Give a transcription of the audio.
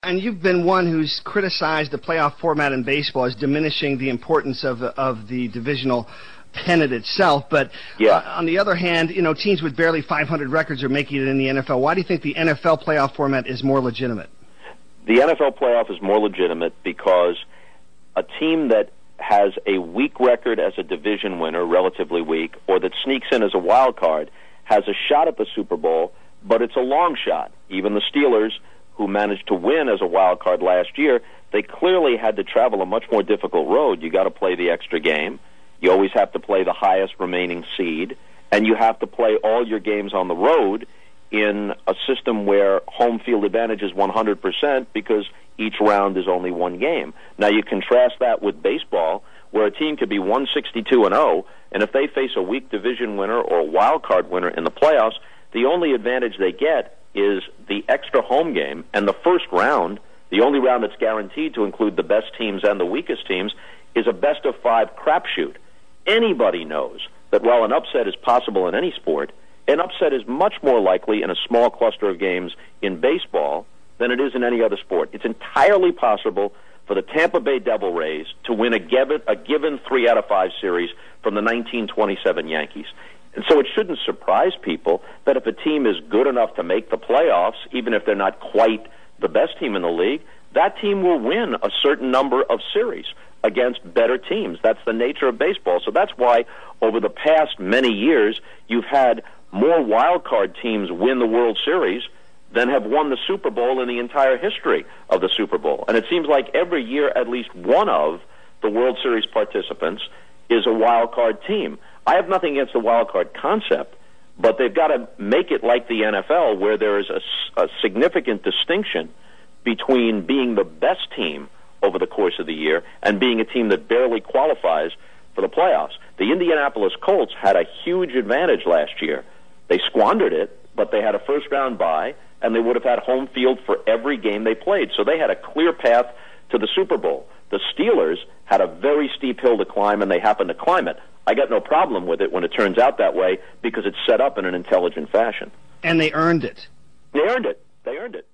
And you've been one who's criticized the playoff format in baseball as diminishing the importance of the divisional pennant itself. But on the other hand, teams with barely 500 records are making it in the NFL. Why do you think the NFL playoff format is more legitimate? The NFL playoff is more legitimate because a team that has a weak record as a division winner, relatively weak, or that sneaks in as a wild card, has a shot at the Super Bowl, but it's a long shot. Even the Steelers, who managed to win as a wild card last year, they clearly had to travel a much more difficult road. You got to play the extra game. You always have to play the highest remaining seed, and you have to play all your games on the road in a system where home field advantage is 100% because each round is only one game. Now you contrast that with baseball, where a team could be 162-0, and if they face a weak division winner or a wild card winner in the playoffs, the only advantage they get is the extra home game, and the first round, the only round that's guaranteed to include the best teams and the weakest teams, is a best-of-5 crapshoot. Anybody knows that while an upset is possible in any sport, an upset is much more likely in a small cluster of games in baseball than it is in any other sport. It's entirely possible for the Tampa Bay Devil Rays to win a given 3 out of 5 series from the 1927 Yankees. And so it shouldn't surprise people that if a team is good enough to make the playoffs, even if they're not quite the best team in the league, that team will win a certain number of series against better teams. That's the nature of baseball. So that's why over the past many years you've had more wild card teams win the World Series than have won the Super Bowl in the entire history of the Super Bowl. And it seems like every year at least one of the World Series participants is a wild card team. I have nothing against the wild card concept, but they've got to make it like the NFL, where there is a significant distinction between being the best team over the course of the year and being a team that barely qualifies for the playoffs. The Indianapolis Colts had a huge advantage last year. They squandered it, but they had a first-round bye, and they would have had home field for every game they played. So they had a clear path to the Super Bowl. The Steelers had a very steep hill to climb, and they happened to climb it. I got no problem with it when it turns out that way because it's set up in an intelligent fashion. And they earned it. They earned it. They earned it.